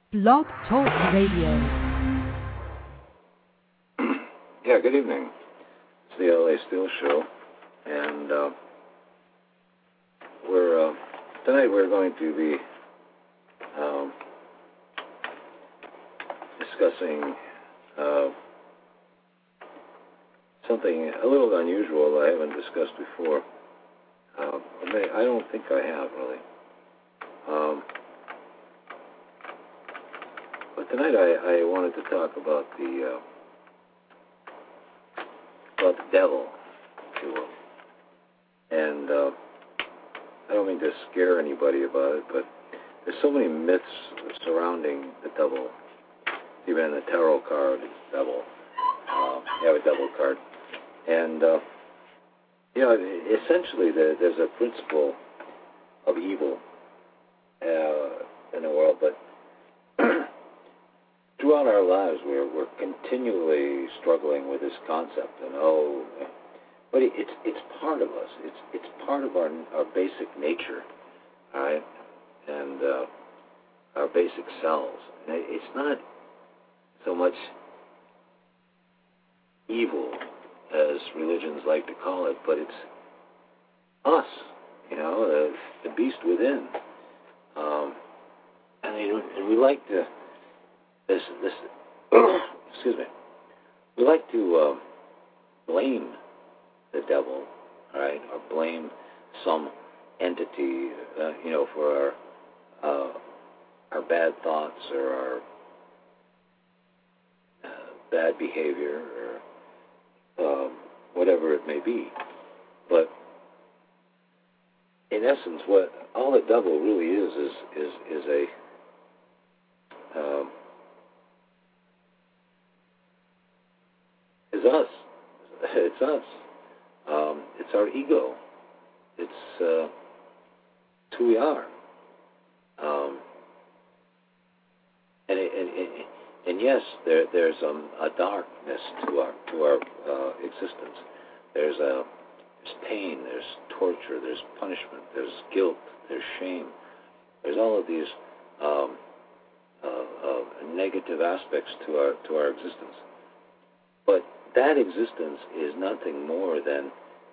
Blog Talk Radio. Yeah, good evening. It's the LA Steel Show, and tonight we're going to be discussing something a little unusual I haven't discussed before. I don't think I have really. But tonight I wanted to talk about the devil, if you will. And I don't mean to scare anybody about it, but there's so many myths surrounding the devil. Even in the tarot card, devil. You have a devil card. And, essentially there's a principle of evil in the world, but throughout our lives we're continually struggling with this concept, but it's part of us. It's part of our basic nature, all right, and our basic selves. And it's not so much evil as religions like to call it, but it's us, the beast within. And we like to excuse me. We like to blame the devil, all right, or blame some entity, for our bad thoughts or our bad behavior or whatever it may be. But in essence, what all the devil really is us. It's us. It's our ego. It's who we are. And yes, there's a darkness to our existence. There's pain. There's torture. There's punishment. There's guilt. There's shame. There's all of these negative aspects to our existence. But that existence is nothing more than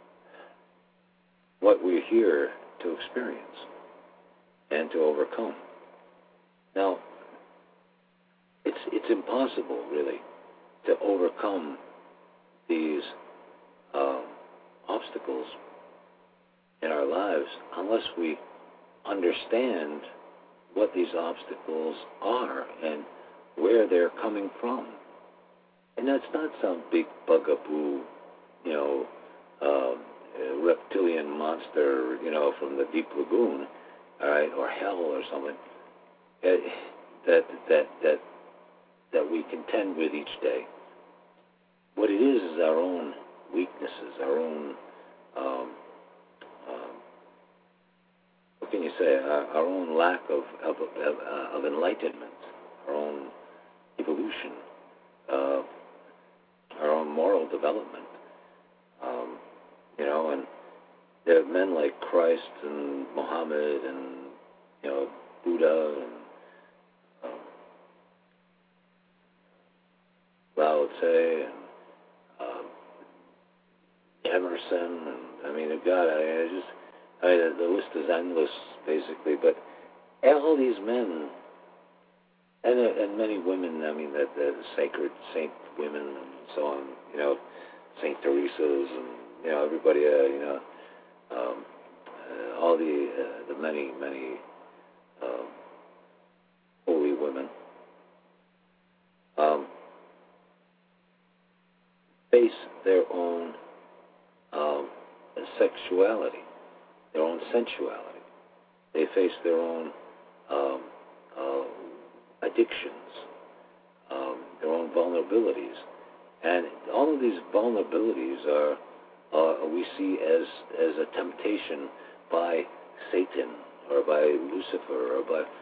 what we're here to experience and to overcome. Now, it's impossible, really, to overcome these obstacles in our lives unless we understand what these obstacles are and where they're coming from. And that's not some big bugaboo, reptilian monster, from the deep lagoon, all right, or hell or something that we contend with each day. What it is our own weaknesses, our own, what can you say, our own lack of enlightenment, our own evolution, our own moral development. And there are men like Christ and Muhammad and, Buddha and Lao Tse and Emerson, and God, the list is endless, basically. But all these men and many women, the sacred saint women and so on, Saint Teresa's and everybody, all the many holy women face their own sexuality, their own sensuality. They face their own addictions, their own vulnerabilities, and all of these vulnerabilities are we see as a temptation by Satan or by Lucifer or by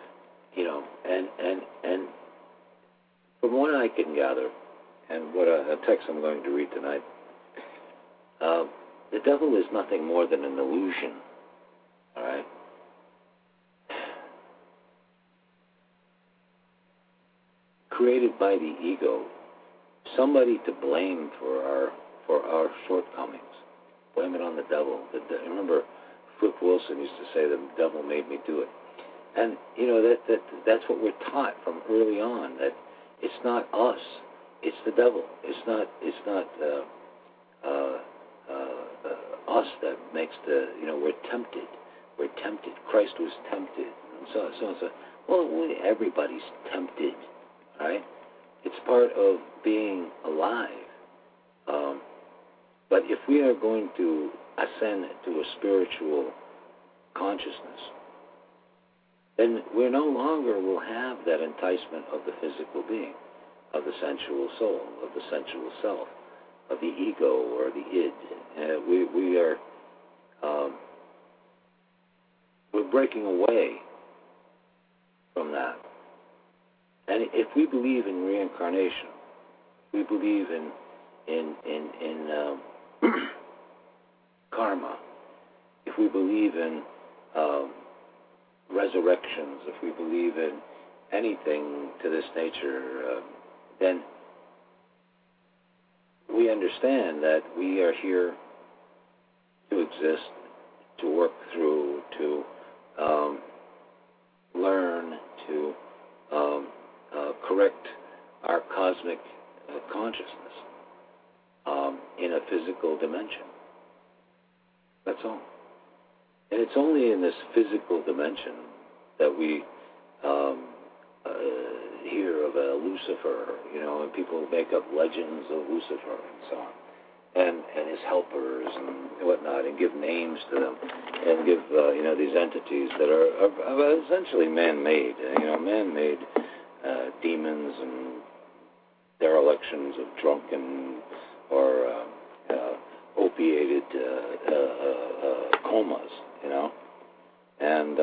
and from what I can gather, and what a text I'm going to read tonight, the devil is nothing more than an illusion. All right. created by the ego, somebody to blame for our shortcomings. Blame it on the devil. Remember, Flip Wilson used to say, "The devil made me do it." And that's what we're taught from early on, that it's not us, it's the devil. It's not us that makes we're tempted. We're tempted. Christ was tempted, and so on and so. Well, everybody's tempted, right? It's part of being alive. But if we are going to ascend to a spiritual consciousness, then we no longer will have that enticement of the physical being, of the sensual soul, of the sensual self, of the ego or the id. We are we're breaking away from that. And if we believe in reincarnation, we believe in karma, if we believe in resurrections, if we believe in anything to this nature, then we understand that we are here to exist, to work through, to learn, to correct our cosmic consciousness in a physical dimension. That's all. And it's only in this physical dimension that we hear of a Lucifer, and people make up legends of Lucifer and so on, and his helpers and whatnot, and give names to them, and give these entities that are essentially man-made, man-made demons and derelictions of drunken or opiated comas, and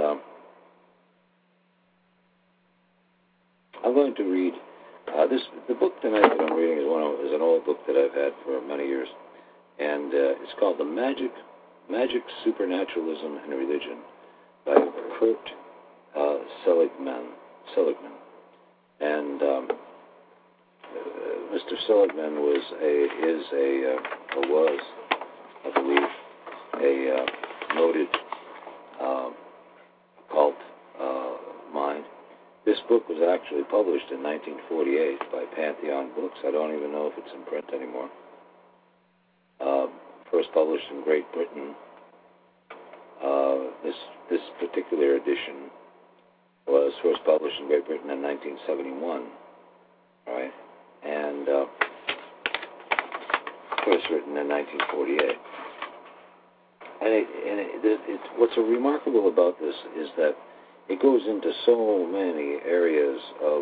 I'm going to read the book tonight that I'm reading is an old book that I've had for many years, and it's called The Magic, Supernaturalism, and Religion by Kurt Seligman. And Mr. Seligman was, I believe, a noted occult mind. This book was actually published in 1948 by Pantheon Books. I don't even know if it's in print anymore. First published in Great Britain. This particular edition was first published in Great Britain in 1971, right? And first written in 1948. And what's so remarkable about this is that it goes into so many areas of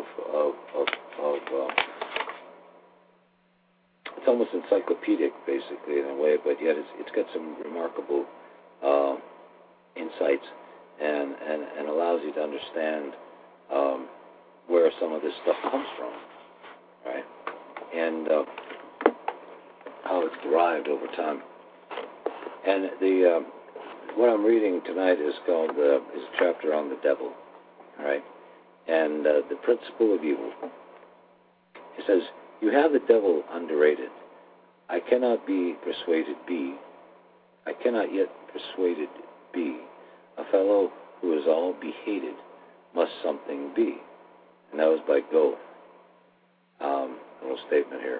it's almost encyclopedic, basically, in a way, but yet it's got some remarkable insights and allows you to understand where some of this stuff comes from, right? And how it's derived over time. And what I'm reading tonight is called is a chapter on the devil, right? And the principle of evil. It says, "You have the devil underrated. I cannot be persuaded be. I cannot yet persuaded be. A fellow who is all behated must something be." And that was by Goethe. A little statement here.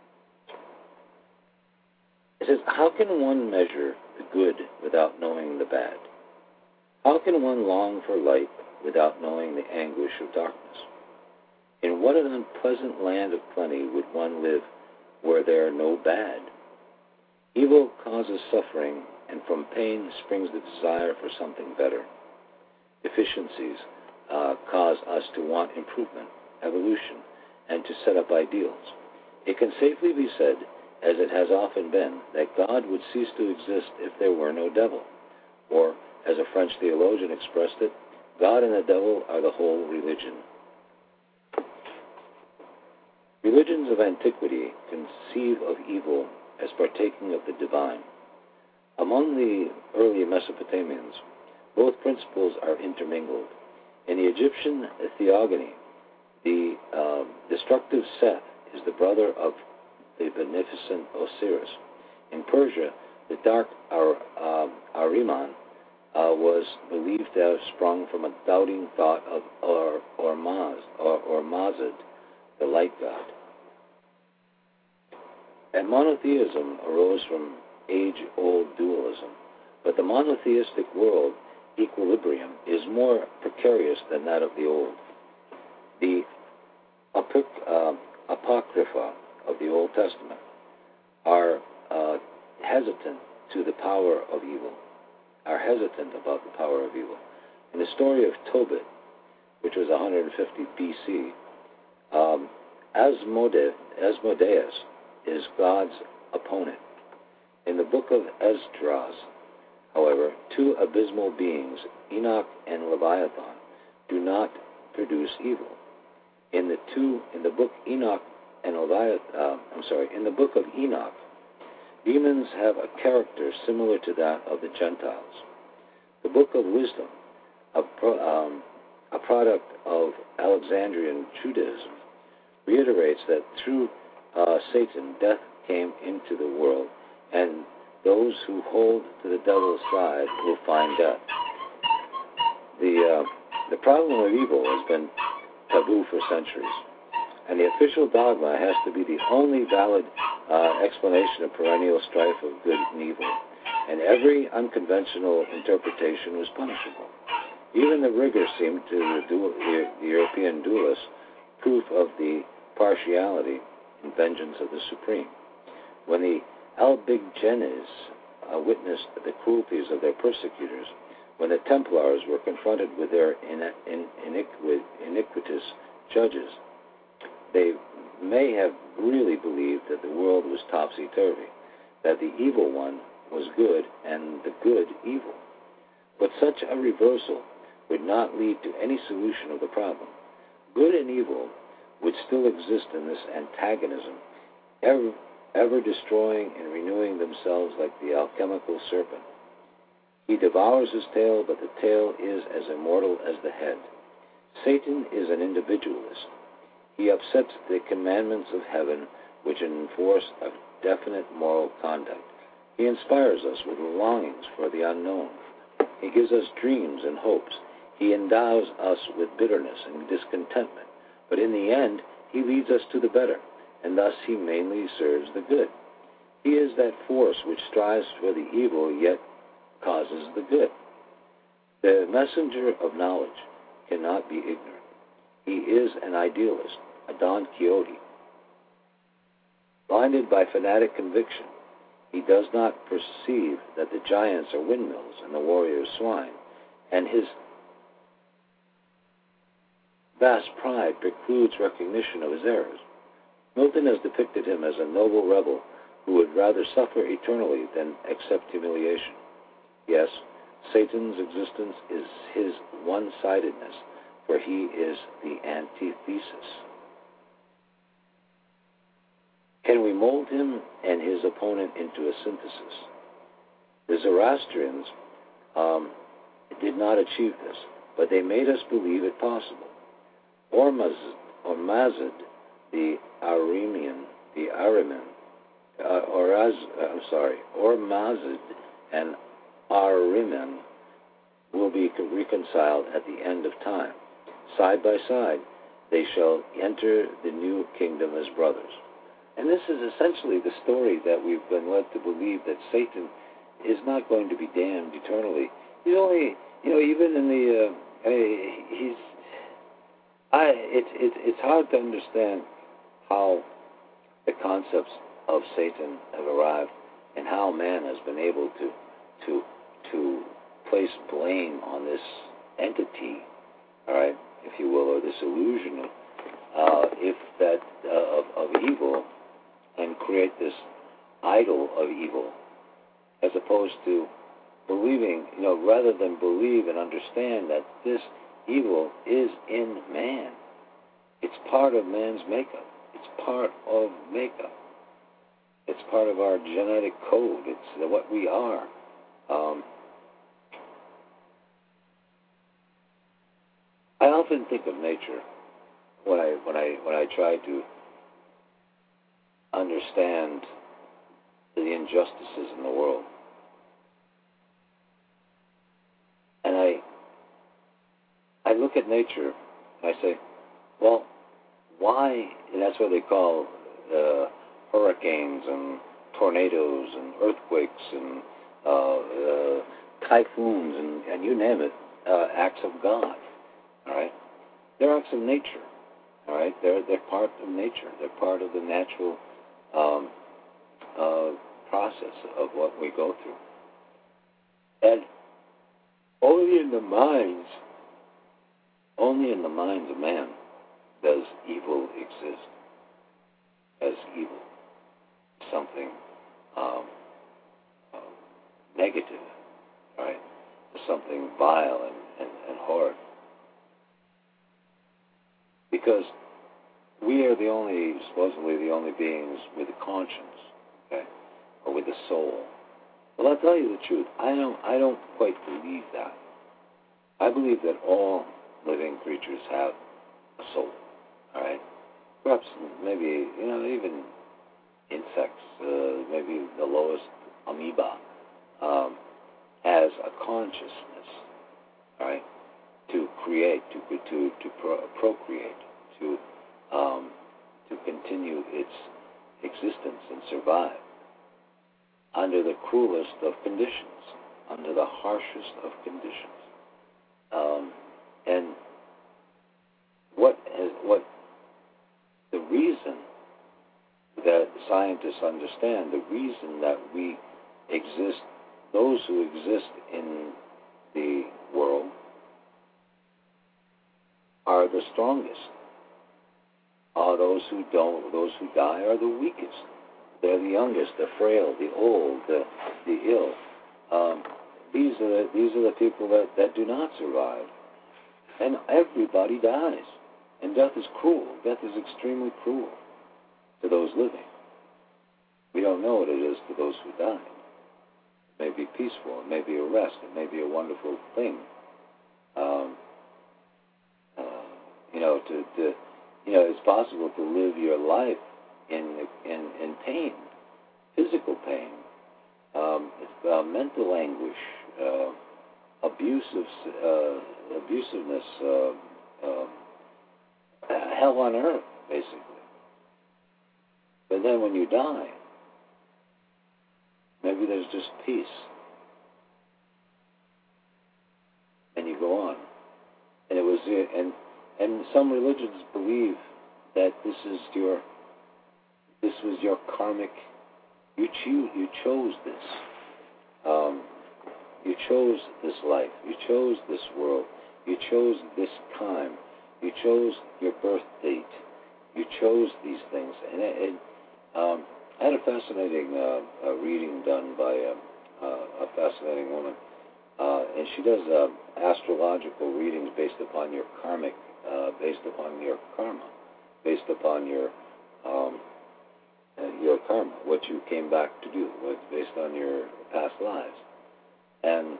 It says, "How can one measure the good without knowing the bad? How can one long for light without knowing the anguish of darkness? In what an unpleasant land of plenty would one live were there no bad? Evil causes suffering, and from pain springs the desire for something better. Deficiencies cause us to want improvement, evolution, and to set up ideals. It can safely be said, as it has often been, that God would cease to exist if there were no devil. Or, as a French theologian expressed it, God and the devil are the whole religion." Religions of antiquity conceive of evil as partaking of the divine. Among the early Mesopotamians, both principles are intermingled. In the Egyptian theogony, The destructive Seth is the brother of the beneficent Osiris. In Persia, the dark Ahriman was believed to have sprung from a doubting thought of Mazd, the light god. And monotheism arose from age-old dualism, but the monotheistic world equilibrium is more precarious than that of the old. The Apocrypha of the Old Testament are hesitant about the power of evil. In the story of Tobit, which was 150 BC, Asmodeus is God's opponent. In the book of Esdras, however, two abysmal beings, Enoch and Leviathan, do not produce evil. In the book of Enoch, demons have a character similar to that of the Gentiles. The Book of Wisdom, a product of Alexandrian Judaism, reiterates that through Satan, death came into the world, and those who hold to the devil's side will find death. The problem of evil has been taboo for centuries, and the official dogma has to be the only valid explanation of perennial strife of good and evil, and every unconventional interpretation was punishable. Even the rigor seemed to the European duelists proof of the partiality and vengeance of the Supreme. When the Albigenses witnessed the cruelties of their persecutors, when the Templars were confronted with their iniquitous judges, they may have really believed that the world was topsy-turvy, that the evil one was good and the good evil. But such a reversal would not lead to any solution of the problem. Good and evil would still exist in this antagonism, ever destroying and renewing themselves like the alchemical serpent. He devours his tail, but the tail is as immortal as the head. Satan is an individualist. He upsets the commandments of heaven, which enforce a definite moral conduct. He inspires us with longings for the unknown. He gives us dreams and hopes. He endows us with bitterness and discontentment. But in the end, he leads us to the better, and thus he mainly serves the good. He is that force which strives for the evil, yet causes the good. The messenger of knowledge cannot be ignorant. He is an idealist, a Don Quixote. Blinded by fanatic conviction, he does not perceive that the giants are windmills and the warriors swine, and his vast pride precludes recognition of his errors. Milton has depicted him as a noble rebel who would rather suffer eternally than accept humiliation. Yes, Satan's existence is his one-sidedness, for he is the antithesis. Can we mold him and his opponent into a synthesis? The Zoroastrians did not achieve this, but they made us believe it possible. Mazd, the Mazd and Ahriman will be reconciled at the end of time. Side by side, they shall enter the new kingdom as brothers. And this is essentially the story that we've been led to believe, that Satan is not going to be damned eternally. He's only, even in the, it's hard to understand how the concepts of Satan have arrived and how man has been able to place blame on this entity, all right, if you will, or this illusion of evil, and create this idol of evil, as opposed to believing, rather than believe and understand that this evil is in man. It's part of man's makeup. It's part of makeup. It's part of our genetic code. It's what we are. I often think of nature when I try to understand the injustices in the world, and I look at nature and I say, well, why? And that's what they call hurricanes and tornadoes and earthquakes and typhoons and you name it, acts of God. All right, they're acts of nature. All right, they're part of nature. They're part of the natural process of what we go through. And only in the minds of man does evil exist as evil, something negative, right? Something vile and horrid. Because we are supposedly the only beings with a conscience, okay, or with a soul. Well, I'll tell you the truth. I don't quite believe that. I believe that all living creatures have a soul. All right. Perhaps maybe even insects, maybe the lowest amoeba, has a consciousness. All right. To create, to procreate, to continue its existence and survive under the cruelest of conditions, under the harshest of conditions. And what the reason that scientists understand, the reason that we exist, those who exist in the world are the strongest. Those who don't, those who die are the weakest. They're the youngest, the frail, the old, the ill. These are the people that do not survive. And everybody dies. And death is cruel. Death is extremely cruel to those living. We don't know what it is to those who die. It may be peaceful. It may be a rest. It may be a wonderful thing. It's possible to live your life in pain, physical pain, mental anguish, abusiveness, hell on earth, basically. But then when you die, maybe there's just peace, and you go on. And it was and some religions believe that this was your karmic. You chose this. You chose this life. You chose this world. You chose this time. You chose your birth date. You chose these things. And I had a fascinating reading done by a fascinating woman, and she does astrological readings based upon your karmic, based upon your karma, based upon your karma, what you came back to do, what's based on your past lives. And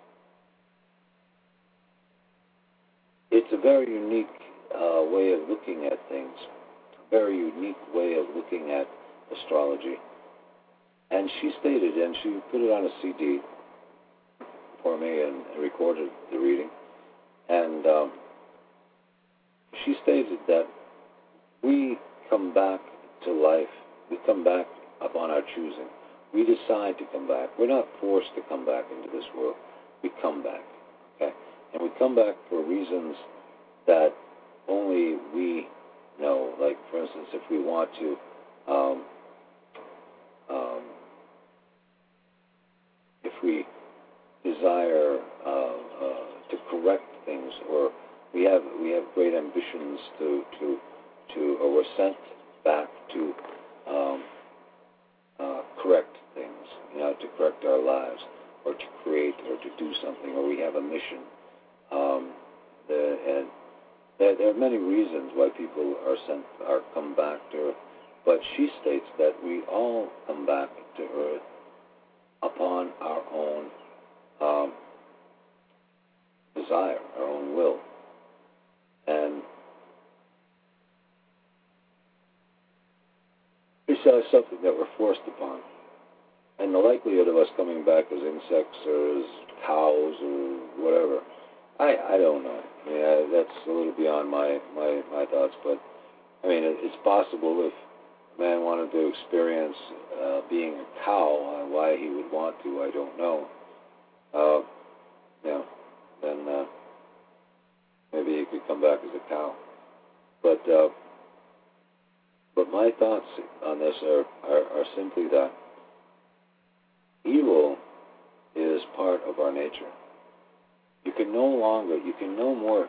it's a very unique way of looking at things, a very unique way of looking at astrology. And she stated, and she put it on a CD for me and recorded the reading, and she stated that we come back to life, we come back upon our choosing. We decide to come back. We're not forced to come back into this world. We come back, okay? And we come back for reasons that only we know. Like, for instance, if we want to if we desire to correct things, or we have great ambitions or we're sent back to correct things, to correct our lives, or to create, or to do something, or we have a mission. And there are many reasons why people are come back to Earth, but she states that we all come back to Earth upon our own desire, our own will. And something that we're forced upon. And the likelihood of us coming back as insects or as cows or whatever, I don't know. I mean, that's a little beyond my thoughts, but I mean, it's possible if man wanted to experience being a cow, why he would want to, I don't know. Then maybe he could come back as a cow. But my thoughts on this are simply that evil is part of our nature. You can no more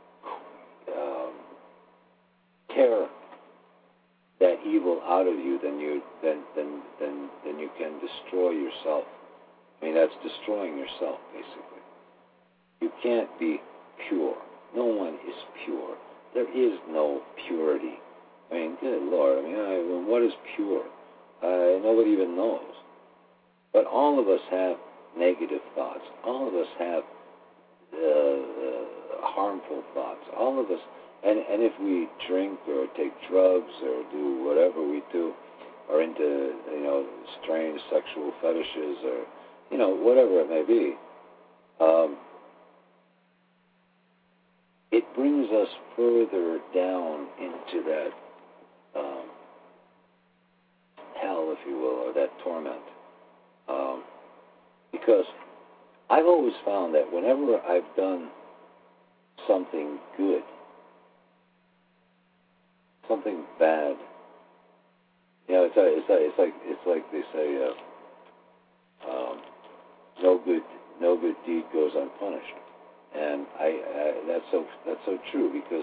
tear that evil out of you than you can destroy yourself. I mean, that's destroying yourself, basically. You can't be pure. No one is pure. There is no purity. I mean, good Lord. I mean, what is pure? Nobody even knows. But all of us have negative thoughts. All of us have harmful thoughts. All of us. And if we drink or take drugs or do whatever we do, or into strange sexual fetishes or whatever it may be, it brings us further down into that hell, if you will, or that torment. Because I've always found that whenever I've done something good, something bad, it's like they say, no good deed goes unpunished, and that's so true, because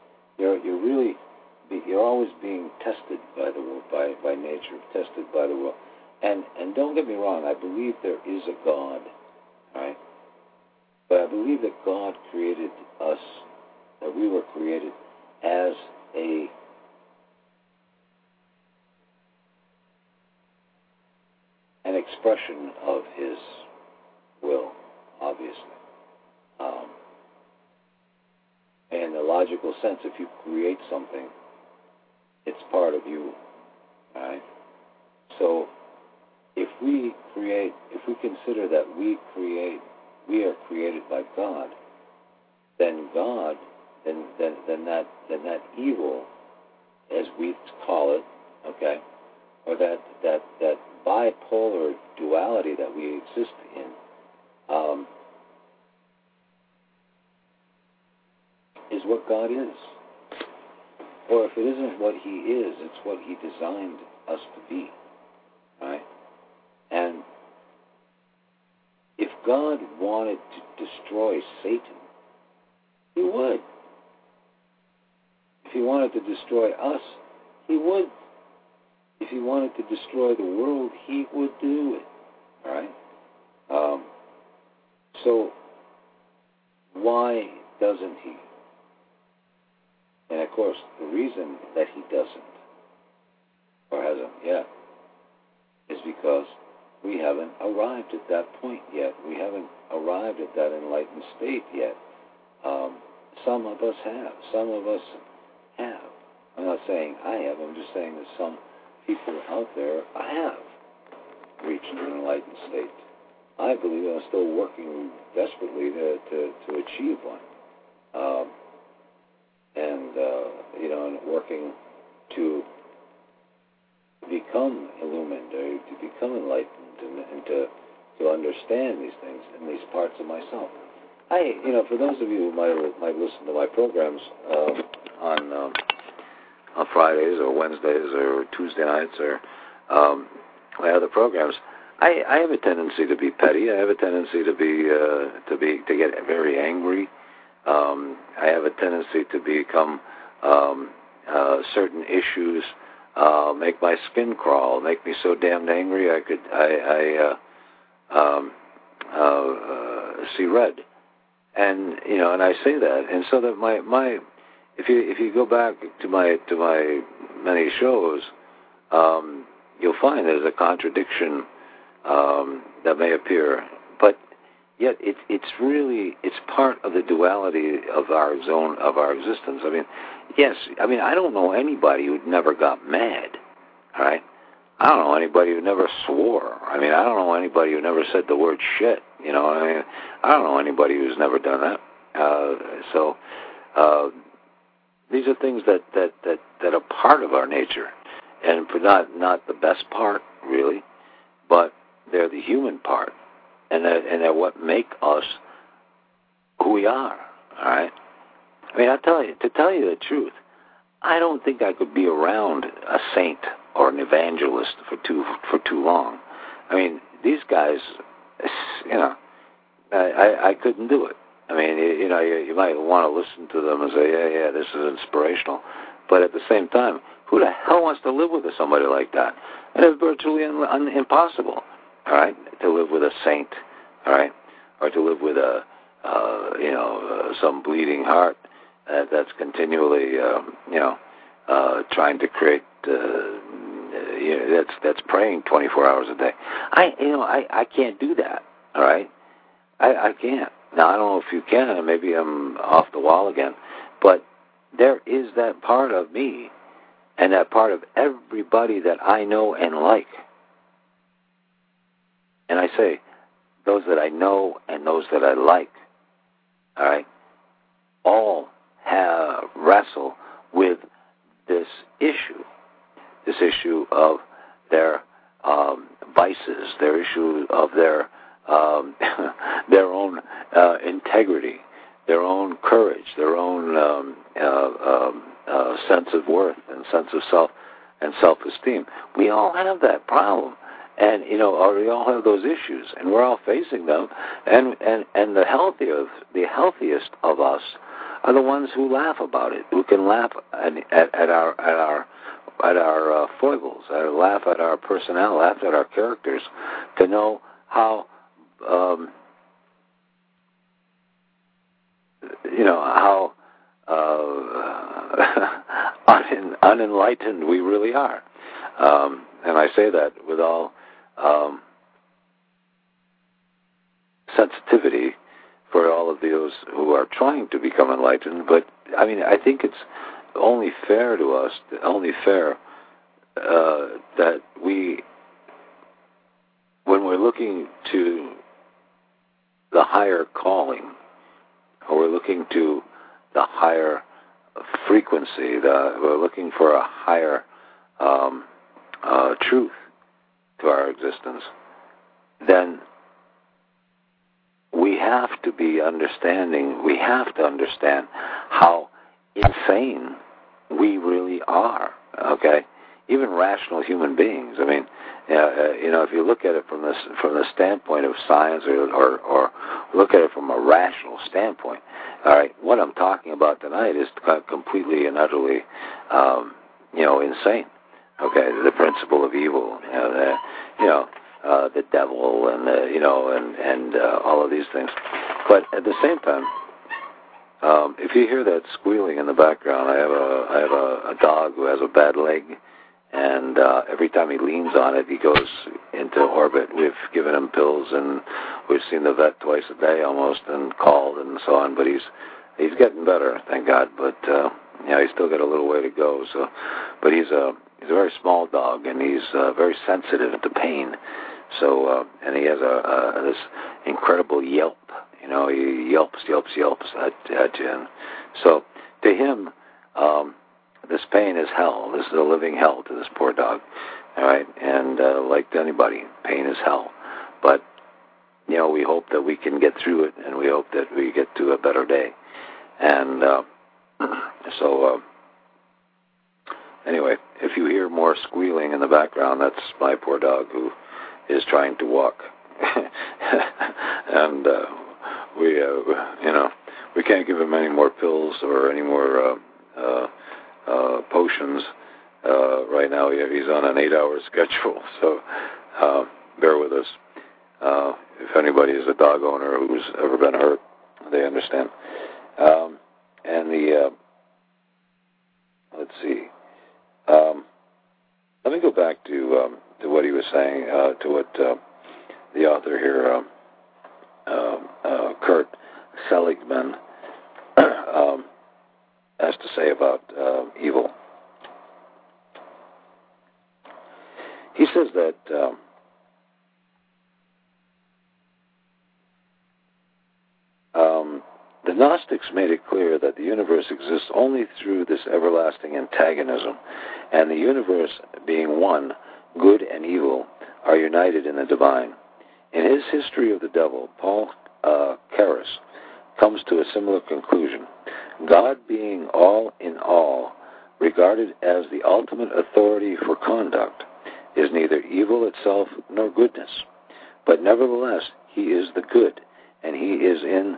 you're always being tested by the world, by nature, tested by the world, and don't get me wrong, I believe there is a God, right? But I believe that God created us, that we were created as an expression of His will, obviously. In the logical sense, if you create something, it's part of you, right? So, if we consider that we are created by God, then that evil, as we call it, okay, or that bipolar duality that we exist in, is what God is. Or if it isn't what He is, it's what He designed us to be, right? And if God wanted to destroy Satan, He would. If He wanted to destroy us, He would. If He wanted to destroy the world, He would do it. All right? So, why doesn't He? And of course, the reason that He doesn't, or hasn't yet, is because we haven't arrived at that point yet. We haven't arrived at that enlightened state yet. Some of us have. Some of us have. I'm not saying I have. I'm just saying that some people out there have reached an enlightened state. I believe I'm still working desperately to achieve one. And working to become illumined, or to become enlightened, and to understand these things and these parts of myself. For those of you who might listen to my programs on Fridays or Wednesdays or Tuesday nights or my other programs, I have a tendency to be petty. I have a tendency to get very angry. I have a tendency to become certain issues make my skin crawl, make me so damned angry I see red, and I say that, and so that my if you go back to my many shows, you'll find there's a contradiction that may appear, but yet it's part of the duality of our existence. I mean, yes, I don't know anybody who never got mad, all right? I don't know anybody who never swore. I mean, I don't know anybody who never said the word shit. You know, I mean, I don't know anybody who's never done that. So these are things that are part of our nature, and for not the best part really, but they're the human part, and they're what make us who we are. All right. I mean, to tell you the truth, I don't think I could be around a saint or an evangelist for too long. I mean, these guys, you know, I couldn't do it. I mean, you know, you might want to listen to them and say, yeah, this is inspirational, but at the same time, who the hell wants to live with somebody like that? And it's virtually impossible. All right, to live with a saint, all right, or to live with some bleeding heart that's continually, trying to create, that's praying 24 hours a day. I can't do that. All right, I can't. Now I don't know if you can, and maybe I'm off the wall again, but there is that part of me, and that part of everybody that I know and like. And I say, those that I know and those that I like, all right, all wrestle with this issue of their vices, their issue of their own integrity, their own courage, their own sense of worth and sense of self and self-esteem. We all have that problem. And, you know, we all have those issues, and we're all facing them. And the healthiest of us are the ones who laugh about it, who can laugh at our foibles, laugh at our personnel, laugh at our characters, to know how unenlightened we really are. And I say that with all sensitivity for all of those who are trying to become enlightened. But I mean, I think it's only fair to us, that we, when we're looking to the higher calling, or we're looking to the higher frequency, we're looking for a higher truth to our existence, then we have to understand how insane we really are, okay? Even rational human beings. I mean, if you look at it from the standpoint of science, or look at it from a rational standpoint, all right, what I'm talking about tonight is completely and utterly, insane. Okay, the principle of evil, the devil, and all of these things. But at the same time, if you hear that squealing in the background, I have a dog who has a bad leg, and every time he leans on it, he goes into orbit. We've given him pills, and we've seen the vet twice a day almost, and called and so on. But he's getting better, thank God. But he's still got a little way to go. So, but he's a very small dog, and he's very sensitive to pain. So, and he has this incredible yelp. You know, he yelps at you. And so, to him, this pain is hell. This is a living hell to this poor dog. All right, and like to anybody, pain is hell. But we hope that we can get through it, and we hope that we get to a better day. And anyway, if you hear more squealing in the background, that's my poor dog who is trying to walk. And we can't give him any more pills or any more potions right now. He's on an 8-hour schedule, so bear with us. If anybody is a dog owner who's ever been hurt, they understand. Let's see. Let me go back to what he was saying, to what the author here, Kurt Seligman, has to say about evil. He says that the Gnostics made it clear that the universe exists only through this everlasting antagonism, and the universe, being one, good and evil, are united in the divine. In his History of the Devil, Paul Karras comes to a similar conclusion. God, being all in all, regarded as the ultimate authority for conduct, is neither evil itself nor goodness, but nevertheless he is the good, and he is in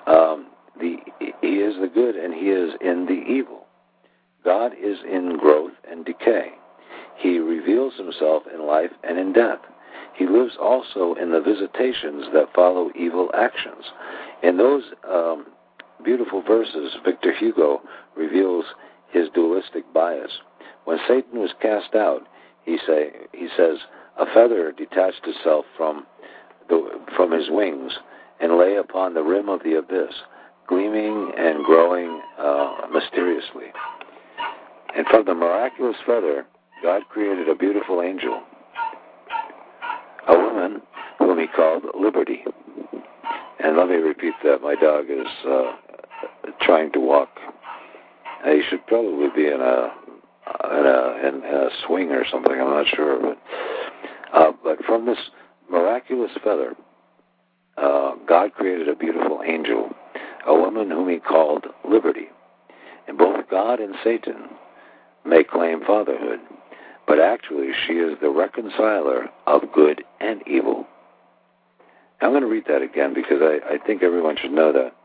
the good, and he is in the evil. God is in growth and decay. He reveals himself in life and in death. He lives also in the visitations that follow evil actions. In those beautiful verses, Victor Hugo reveals his dualistic bias. When Satan was cast out, he says, a feather detached itself from his wings and lay upon the rim of the abyss, gleaming and growing mysteriously. And from the miraculous feather, God created a beautiful angel, a woman whom he called Liberty. And let me repeat that. My dog is trying to walk. He should probably be in a swing or something. I'm not sure, but from this miraculous feather, God created a beautiful angel, a woman whom he called Liberty. And both God and Satan may claim fatherhood, but actually she is the reconciler of good and evil. I'm going to read that again because I think everyone should know that.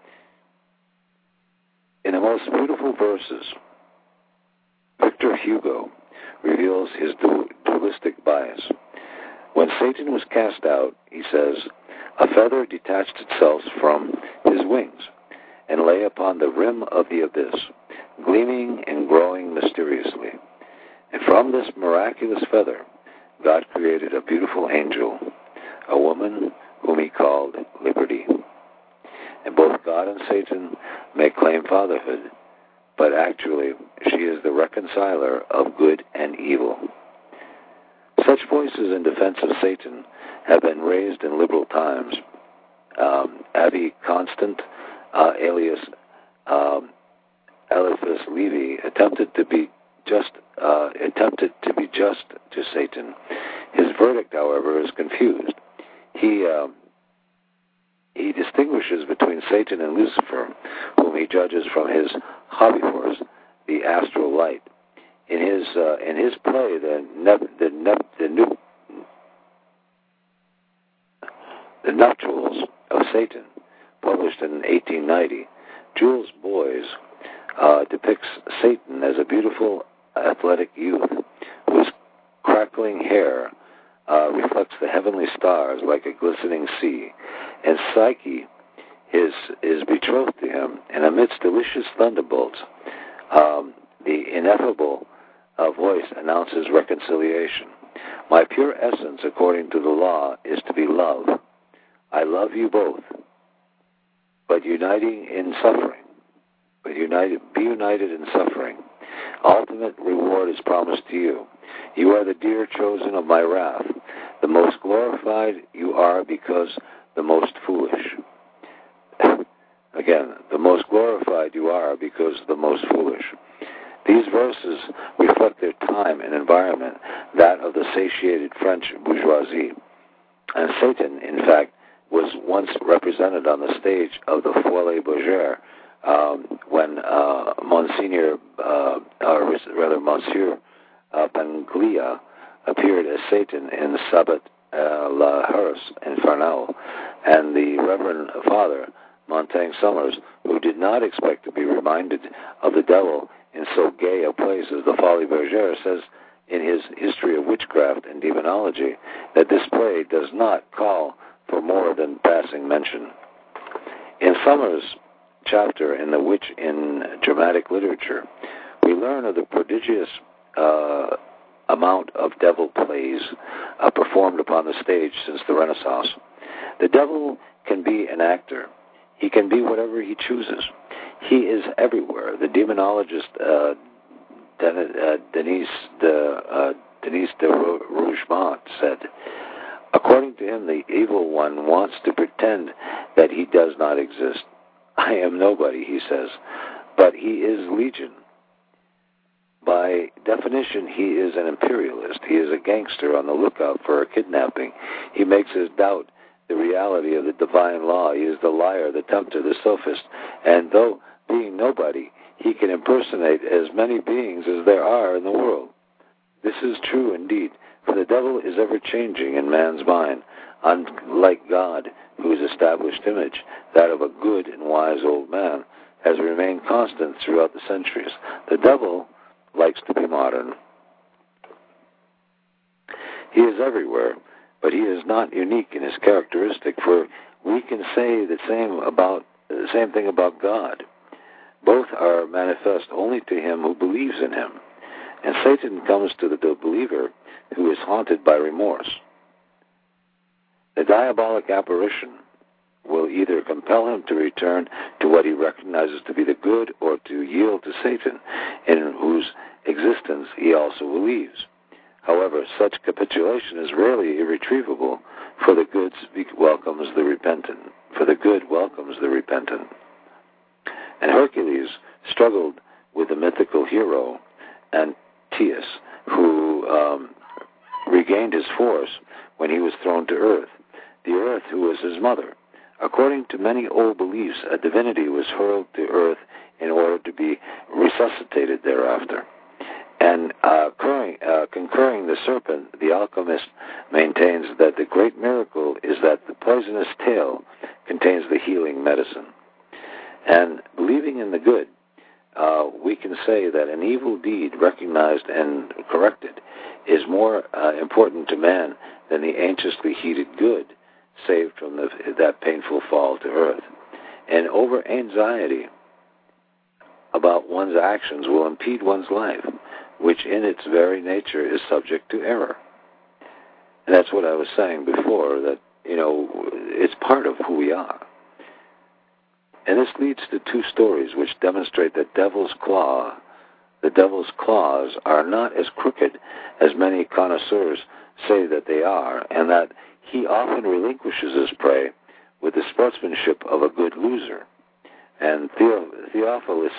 In the most beautiful verses, Victor Hugo reveals his dualistic bias. When Satan was cast out, he says, a feather detached itself from his wings and lay upon the rim of the abyss, gleaming and growing mysteriously. And from this miraculous feather, God created a beautiful angel, a woman whom he called Liberty. And both God and Satan may claim fatherhood, but actually she is the reconciler of good and evil. Such voices in defense of Satan have been raised in liberal times. Avi Constant, alias Eliphas Levi, attempted to be just to Satan. His verdict, however, is confused. He distinguishes between Satan and Lucifer, whom he judges from his hobby horse, the astral light. In his play, the Nuptials of Satan, published in 1890, Jules Boys depicts Satan as a beautiful, athletic youth whose crackling hair reflects the heavenly stars like a glistening sea, and Psyche is betrothed to him, and amidst delicious thunderbolts, the ineffable voice announces reconciliation. My pure essence, according to the law, is to be love. I love you both, but uniting in suffering. Be united in suffering. Ultimate reward is promised to you. You are the dear chosen of my wrath. The most glorified you are because the most foolish. Again, the most glorified you are because the most foolish. These verses reflect their time and environment, that of the satiated French bourgeoisie. And Satan, in fact, was once represented on the stage of the Folie Bergère when Monsieur Panglia appeared as Satan in Sabbat la Hearse Infernal, and the Reverend Father Montaigne Summers, who did not expect to be reminded of the devil in so gay a place as the Folie Bergère, says in his History of Witchcraft and Demonology that this play does not call for more than passing mention. In Summers' chapter in The Witch in Dramatic Literature, we learn of the prodigious amount of devil plays performed upon the stage since the Renaissance. The devil can be an actor. He can be whatever he chooses. He is everywhere. The demonologist Denise Denise de Rougemont said, according to him, the evil one wants to pretend that he does not exist. I am nobody, he says, but he is legion. By definition, he is an imperialist. He is a gangster on the lookout for a kidnapping. He makes us doubt the reality of the divine law. He is the liar, the tempter, the sophist. And though being nobody, he can impersonate as many beings as there are in the world. This is true indeed, for the devil is ever changing in man's mind, unlike God, whose established image, that of a good and wise old man, has remained constant throughout the centuries. The devil likes to be modern. He is everywhere, but he is not unique in his characteristic, for we can say the same thing about God. Both are manifest only to him who believes in him, and Satan comes to the believer who is haunted by remorse. The diabolic apparition will either compel him to return to what he recognizes to be the good, or to yield to Satan, in whose existence he also believes. However, such capitulation is rarely irretrievable, for the good welcomes the repentant. And Hercules struggled with the mythical hero Antaeus, who regained his force when he was thrown to earth, the earth who was his mother. According to many old beliefs, a divinity was hurled to earth in order to be resuscitated thereafter. And concurring the serpent, the alchemist maintains that the great miracle is that the poisonous tail contains the healing medicine. And believing in the good, we can say that an evil deed recognized and corrected is more important to man than the anxiously heated good saved from that painful fall to earth. And over-anxiety about one's actions will impede one's life, which in its very nature is subject to error. And that's what I was saying before, that, it's part of who we are. And this leads to two stories which demonstrate that the devil's claws are not as crooked as many connoisseurs say that they are, and that he often relinquishes his prey with the sportsmanship of a good loser. And Theophilus,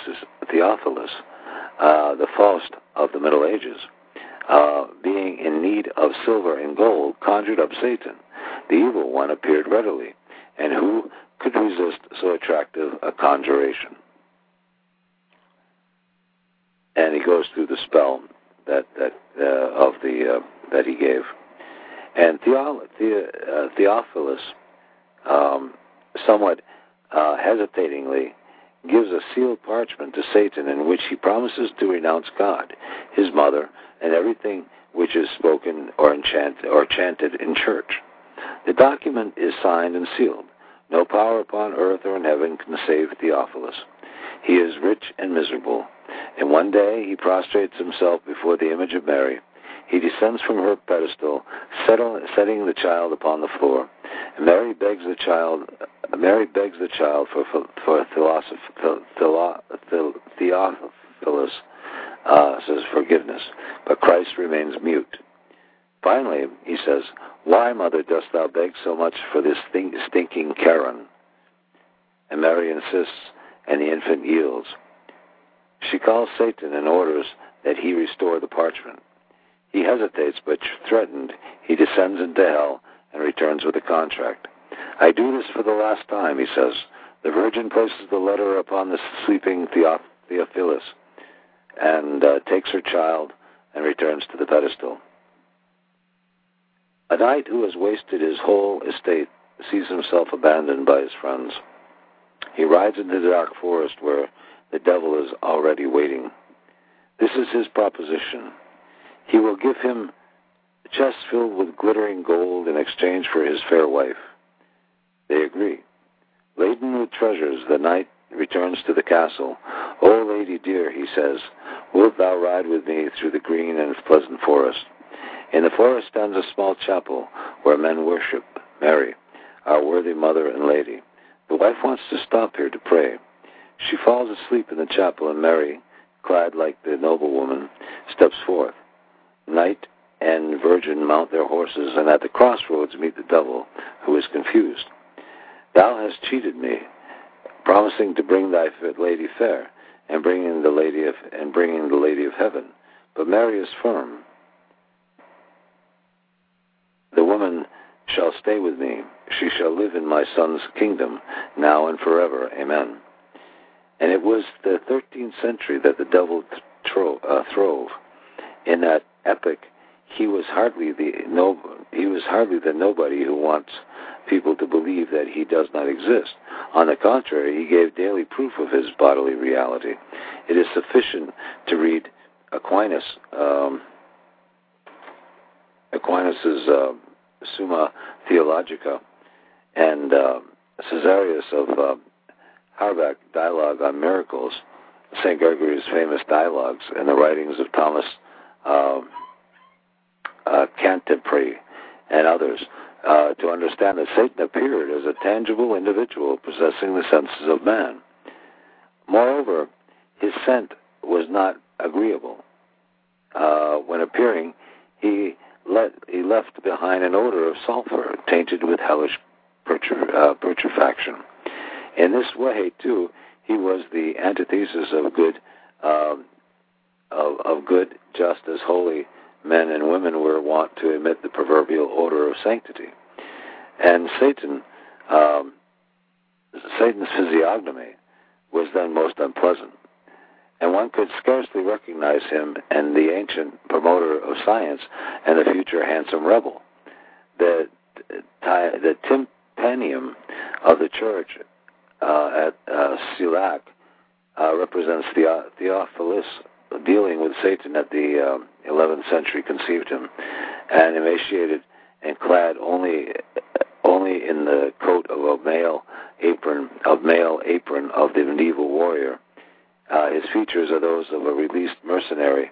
the Faust of the Middle Ages, being in need of silver and gold, conjured up Satan. The evil one appeared readily, and who could resist so attractive a conjuration? And he goes through the spell that he gave. And Theophilus, somewhat hesitatingly, gives a sealed parchment to Satan in which he promises to renounce God, his mother, and everything which is spoken or chanted in church. The document is signed and sealed. No power upon earth or in heaven can save Theophilus. He is rich and miserable, and one day he prostrates himself before the image of Mary. He descends from her pedestal, setting the child upon the floor. And Mary begs the child for Theophilus says forgiveness, but Christ remains mute. Finally, he says, "Why, mother, dost thou beg so much for this stinking Charon?" And Mary insists, and the infant yields. She calls Satan and orders that he restore the parchment. He hesitates, but threatened, he descends into hell and returns with a contract. "I do this for the last time," he says. The Virgin places the letter upon the sleeping Theophilus and takes her child and returns to the pedestal. A knight who has wasted his whole estate sees himself abandoned by his friends. He rides into the dark forest where the devil is already waiting. This is his proposition. He will give him chests filled with glittering gold in exchange for his fair wife. They agree. Laden with treasures, the knight returns to the castle. "O lady dear," he says, "wilt thou ride with me through the green and pleasant forest?" In the forest stands a small chapel where men worship Mary, our worthy mother and lady. The wife wants to stop here to pray. She falls asleep in the chapel, and Mary, clad like the noblewoman, steps forth. Night and virgin mount their horses, and at the crossroads meet the devil, who is confused. Thou hast cheated me, promising to bring thy lady fair, and bringing the lady of heaven. But Mary is firm. The woman shall stay with me. She shall live in my Son's kingdom, now and forever. Amen. And it was the 13th century that the devil throve. In that epoch, he was hardly the nobody who wants people to believe that he does not exist. On the contrary, he gave daily proof of his bodily reality. It is sufficient to read Aquinas's Summa Theologica and Caesarius of Harbach Dialogue on Miracles, St. Gregory's famous dialogues, and the writings of Thomas Cantimpri and others, to understand that Satan appeared as a tangible individual possessing the senses of man. Moreover, his scent was not agreeable. When appearing, he left behind an odor of sulfur tainted with hellish putrefaction. In this way, too, he was the antithesis of good, just as holy men and women were wont to emit the proverbial odor of sanctity. And Satan's physiognomy was then most unpleasant, and one could scarcely recognize him and the ancient promoter of science and the future handsome rebel. The tympanum of the church at Silac represents Theophilus dealing with Satan at the 11th century, conceived him, and emaciated and clad only in the coat of a male apron of the medieval warrior. His features are those of a released mercenary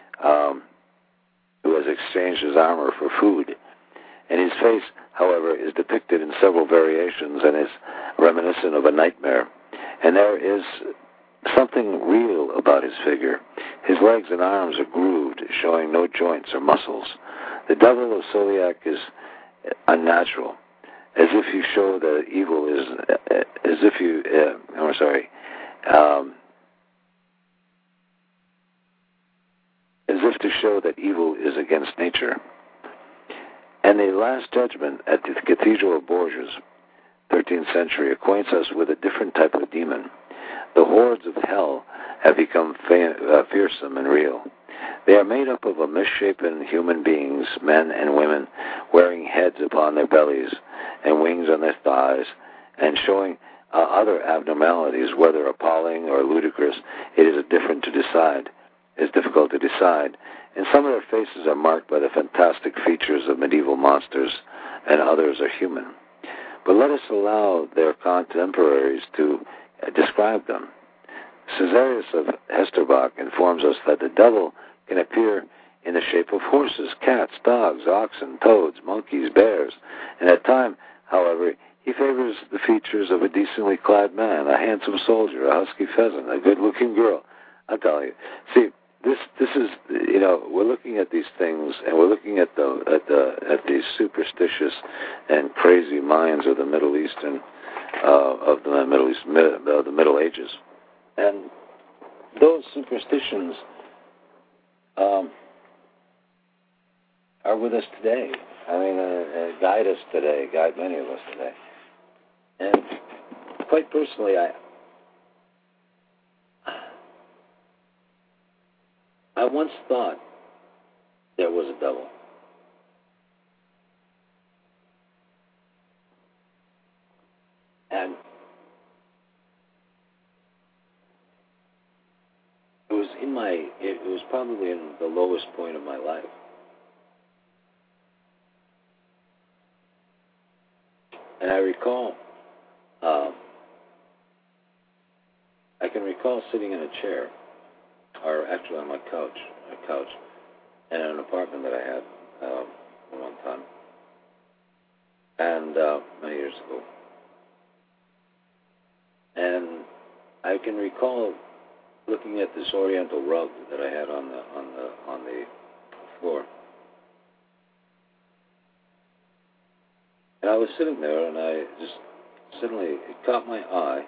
who has exchanged his armor for food. And his face, however, is depicted in several variations and is reminiscent of a nightmare. And there is something real about his figure. His legs and arms are grooved, showing no joints or muscles. The devil of Soliac is unnatural, as if you show that evil is, as if to show that evil is against nature. And the Last Judgment at the Cathedral of Bourges, 13th century, acquaints us with a different type of demon. The hordes of hell have become fearsome and real. They are made up of a misshapen human beings, men and women, wearing heads upon their bellies and wings on their thighs, and showing other abnormalities, whether appalling or ludicrous. It is difficult to decide. And some of their faces are marked by the fantastic features of medieval monsters, and others are human. But let us allow their contemporaries to describe them. Caesarius of Hesterbach informs us that the devil can appear in the shape of horses, cats, dogs, oxen, toads, monkeys, bears, and at times, however, he favors the features of a decently clad man, a handsome soldier, a husky pheasant, a good-looking girl. I'll tell you. See, this is, we're looking at these things, and we're looking at these superstitious and crazy minds of the Middle Eastern, of the Middle Ages, and those superstitions are with us today. I mean, guide us today, guide many of us today. And quite personally, I once thought there was a devil. And it was probably in the lowest point of my life. And I can recall sitting in a chair, or actually on my couch, in an apartment that I had one time, and many years ago. And I can recall looking at this oriental rug that I had on the floor, was sitting there, and I just suddenly, it caught my eye,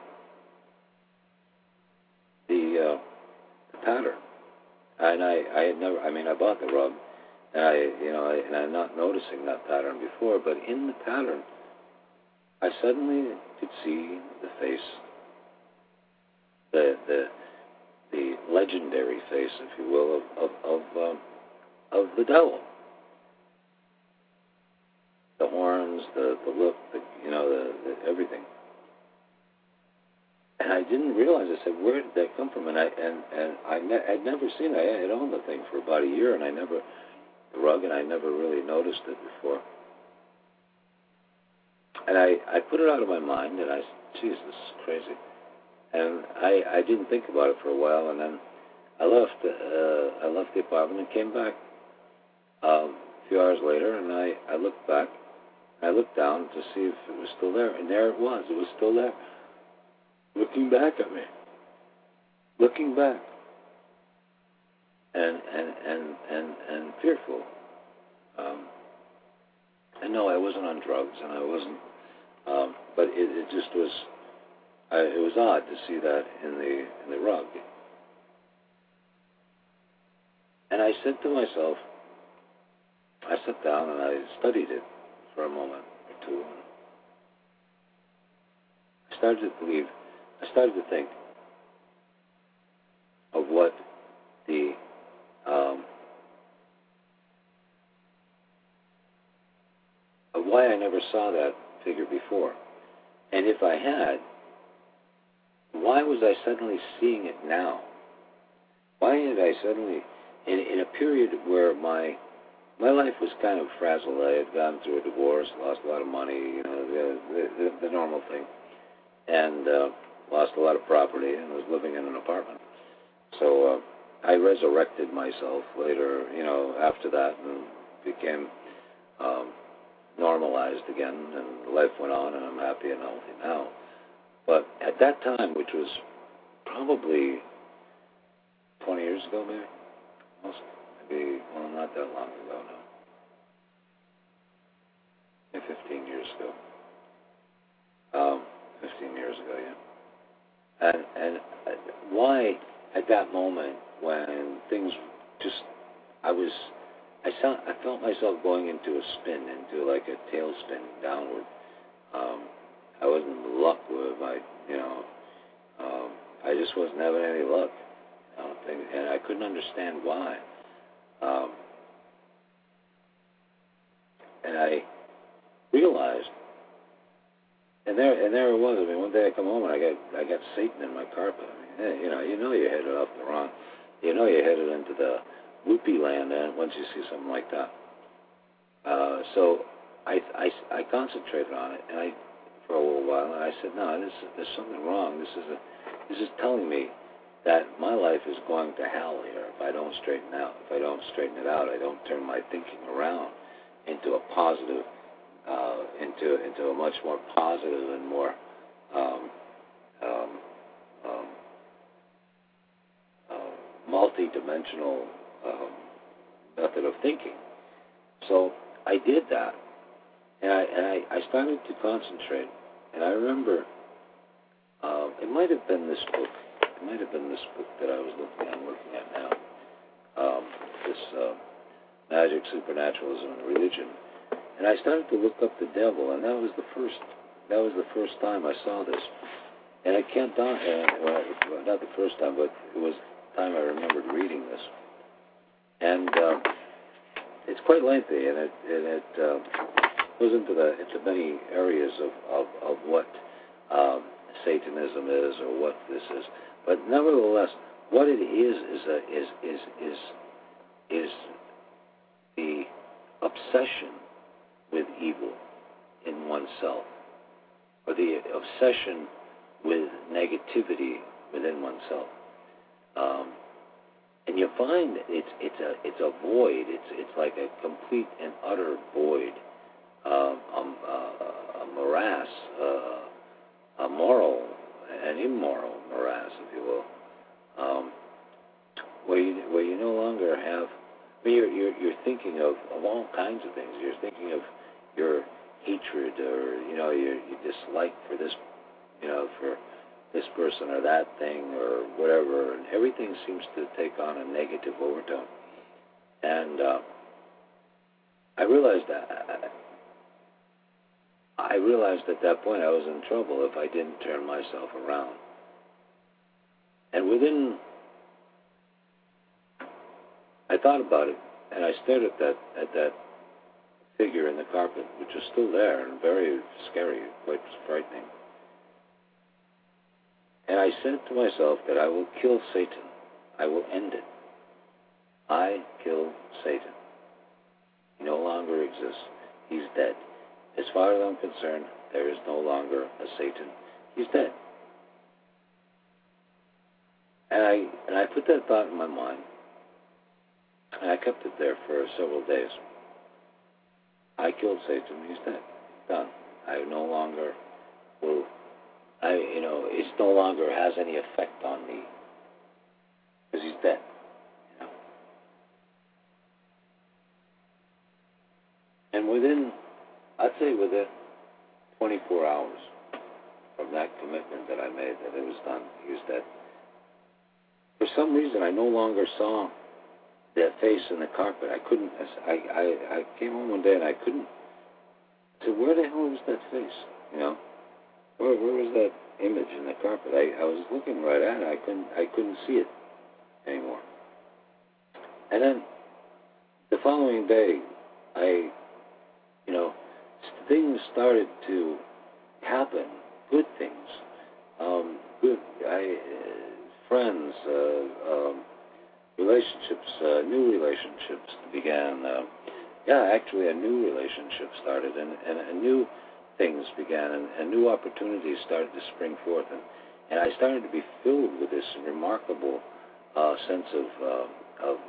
the pattern. And I had never, I bought the rug, and I'm not noticing that pattern before, but in the pattern, I suddenly could see the face, the legendary face, if you will, of the devil. The horns, the look, the everything. And I didn't realize. I said, "Where did that come from?" And I'd never seen it. I had owned the thing for about a year, and the rug, and I never really noticed it before. And I put it out of my mind, and I said, "Geez, this is crazy." And I didn't think about it for a while, and then I left the apartment and came back a few hours later, and I looked back. I looked down to see if it was still there, and there it was. It was still there, looking back at me, looking back, and fearful. And no, I wasn't on drugs, and I wasn't. But it just was. It was odd to see that in the rug. And I said to myself, I sat down and I studied it for a moment or two. I started to think of what of why I never saw that figure before. And if I had, why was I suddenly seeing it now? Why had I suddenly, in a period where my life was kind of frazzled. I had gone through a divorce, lost a lot of money, the normal thing, and lost a lot of property, and was living in an apartment. So I resurrected myself later, after that, and became normalized again, and life went on, and I'm happy and healthy now. But at that time, which was probably 20 years ago, maybe, not that long ago now. Maybe 15 years ago. 15 years ago, yeah. And why at that moment when things just, I felt myself going into a spin, into like a tailspin downward. I wasn't in luck with I just wasn't having any luck. And I couldn't understand why. And I realized, and there it was. One day I come home and I got Satan in my carpet. You're headed off the wrong. You're headed into the whoopee land, and once you see something like that. So I concentrated on it, and for a little while, and I said, no, there's something wrong. This is telling me that my life is going to hell here if I don't straighten out. If I don't straighten it out, I don't turn my thinking around into a positive, into a much more positive and more multi-dimensional method of thinking. So I did that, and I started to concentrate. And I remember it might have been this book. It might have been this book that I'm looking at now. This Magic, Supernaturalism, and Religion. And I started to look up the devil, and that was the first time I saw this. And I can't not the first time, but it was the time I remembered reading this. And it's quite lengthy, and it goes into many areas of what Satanism is, or what this is. But nevertheless, what it is the obsession with evil in oneself, or the obsession with negativity within oneself. And you find it's a void. It's like a complete and utter void, a morass, a moral and immoral morass, if you will, where you no longer have. You're thinking of all kinds of things. You're thinking of your hatred or, your dislike for this, for this person or that thing or whatever, and everything seems to take on a negative overtone. And I realized at that point I was in trouble if I didn't turn myself around. And I thought about it, and I stared at that figure in the carpet, which was still there and very scary, quite frightening. And I said to myself that I will kill Satan. I will end it. I kill Satan. He no longer exists. He's dead. As far as I'm concerned, there is no longer a Satan. He's dead. And I put that thought in my mind, and I kept it there for several days. I killed Satan. He's dead. Done. I no longer will. It no longer has any effect on me because he's dead. And within 24 hours from that commitment that I made that it was done, he was dead. For some reason, I no longer saw that face in the carpet. I couldn't. I came home one day and I couldn't. I said, "Where the hell was that face? Where was that image in the carpet?" I was looking right at it. I couldn't see it anymore. And then the following day, things started to happen. Good things. Friends, relationships, new relationships began. Actually, a new relationship started, and new things began, and new opportunities started to spring forth, and I started to be filled with this remarkable sense of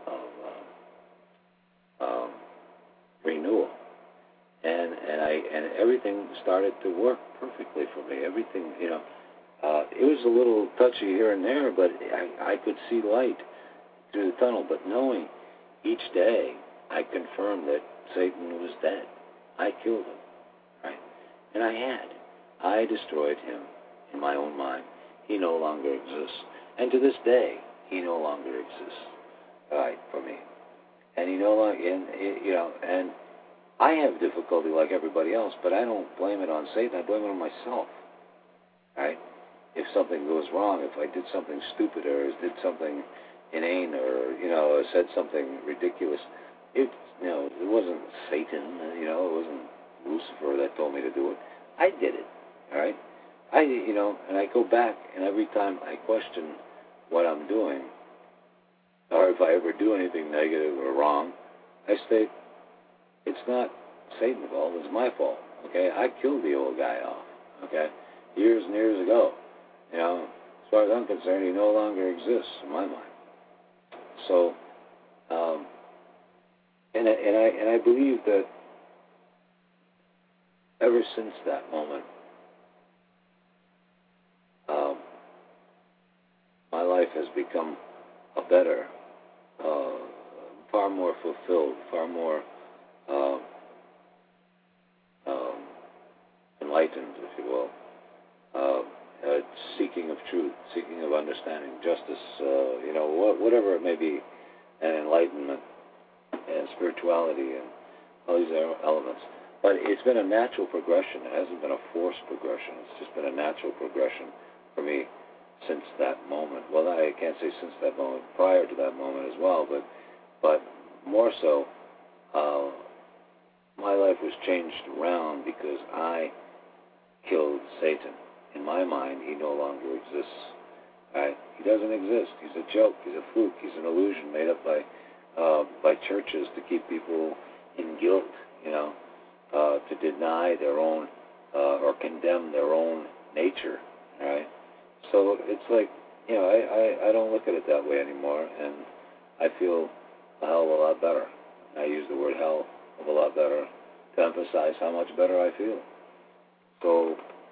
renewal, and everything started to work perfectly for me. Everything, it was a little touchy here and there, but I could see light through the tunnel. But knowing each day, I confirmed that Satan was dead. I killed him, right? And I destroyed him in my own mind. He no longer exists. And to this day, he no longer exists, right, for me. And he no longer, and I have difficulty like everybody else, but I don't blame it on Satan. I blame it on myself, right? If something goes wrong, if I did something stupid or did something inane or, said something ridiculous, it wasn't Satan, it wasn't Lucifer that told me to do it. I did it, all right? And I go back, and every time I question what I'm doing, or if I ever do anything negative or wrong, I state, it's not Satan's fault, it's my fault, okay? I killed the old guy off, okay? Years and years ago. As far as I'm concerned, he no longer exists in my mind. So, and I believe that ever since that moment, my life has become a better, far more fulfilled, far more enlightened, if you will, seeking of truth, seeking of understanding, justice, whatever it may be, and enlightenment and spirituality and all these elements. But it's been a natural progression. It hasn't been a forced progression. It's just been a natural progression for me since that moment. Well, I can't say since that moment, prior to that moment as well, but more so, my life was changed around because I killed Satan. In my mind, he no longer exists. Right? He doesn't exist. He's a joke. He's a fluke. He's an illusion made up by churches to keep people in guilt, to deny their own or condemn their own nature. Right? So it's like, I don't look at it that way anymore, and I feel a hell of a lot better. I use the word hell of a lot better to emphasize how much better I feel. So,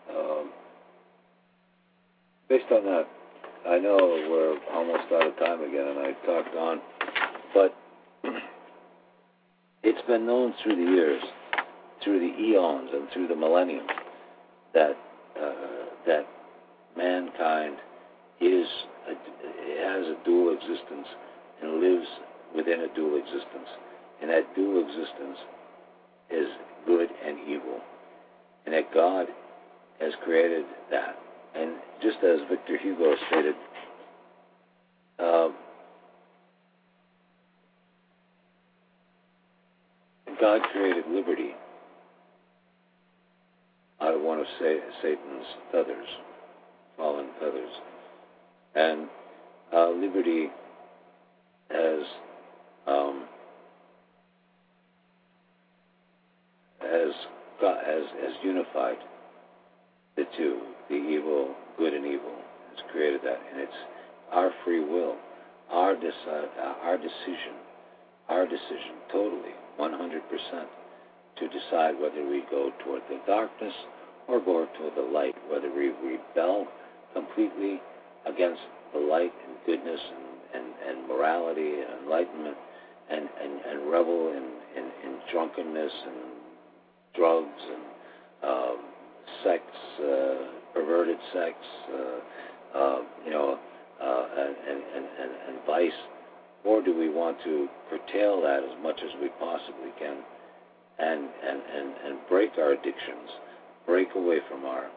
based on that, I know we're almost out of time again, and I talked on, but it's been known through the years, through the eons and through the millenniums that mankind has a dual existence and lives within a dual existence. And that dual existence is good and evil. And that God has created that. And just as Victor Hugo stated, God created liberty out of one of Satan's feathers, fallen feathers. And liberty has unified the two, the evil, good and evil. Has created that, and it's our free will, our decision, totally, 100%, to decide whether we go toward the darkness or go toward the light, whether we rebel completely against the light and goodness and morality and enlightenment and revel in drunkenness and drugs and sex, perverted sex, and vice, or do we want to curtail that as much as we possibly can and break our addictions, break away from our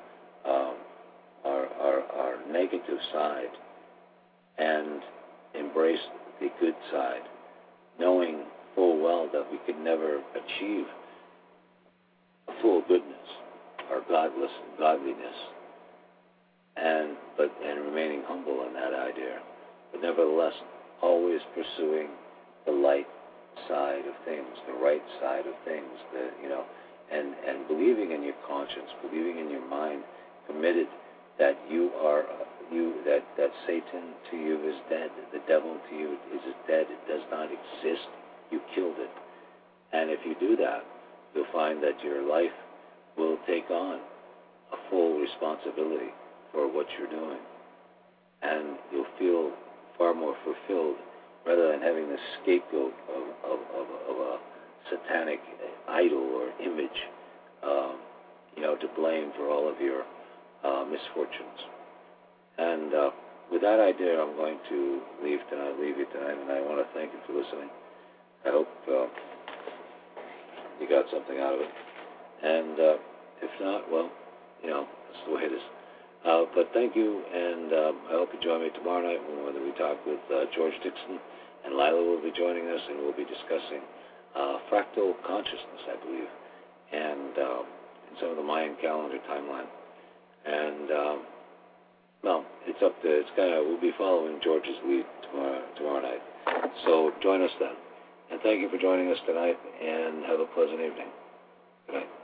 negative side and embrace the good side, knowing full well that we could never achieve full goodness or godliness, and remaining humble in that idea, but nevertheless always pursuing the light side of things, the right side of things, and believing in your conscience, believing in your mind, committed that that Satan to you is dead, the devil to you is dead, it does not exist, you killed it. And if you do that, you'll find that your life will take on a full responsibility for what you're doing. And you'll feel far more fulfilled rather than having the scapegoat of a satanic idol or image, to blame for all of your misfortunes. And with that idea, I'm going to leave you tonight, and I want to thank you for listening. I hope you got something out of it. And if not, well, that's the way it is. But thank you, and I hope you join me tomorrow night when we talk with George Dixon, and Lila will be joining us, and we'll be discussing fractal consciousness, I believe, and some of the Mayan calendar timeline. And we'll be following George's lead tomorrow night. So join us then. And thank you for joining us tonight, and have a pleasant evening. Good night.